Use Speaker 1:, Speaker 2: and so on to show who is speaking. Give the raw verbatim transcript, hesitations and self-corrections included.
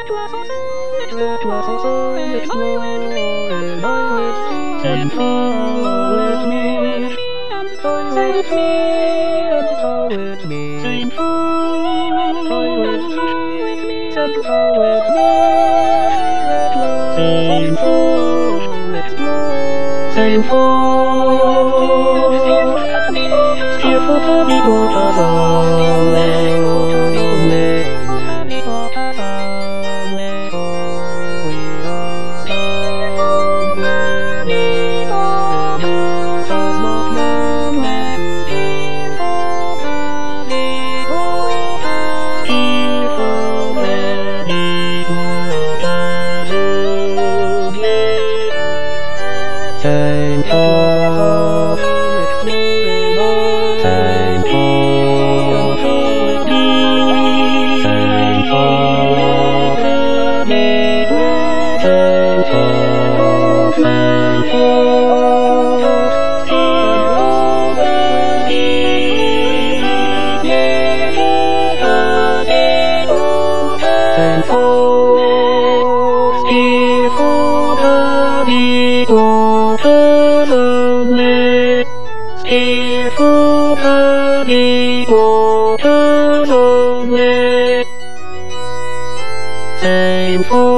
Speaker 1: Same fall with me, fall with me, fall with me. Same fall with me, fall with me. Same fall with me, same fall. Still for me, go Thankful, thankful, thankful, thankful.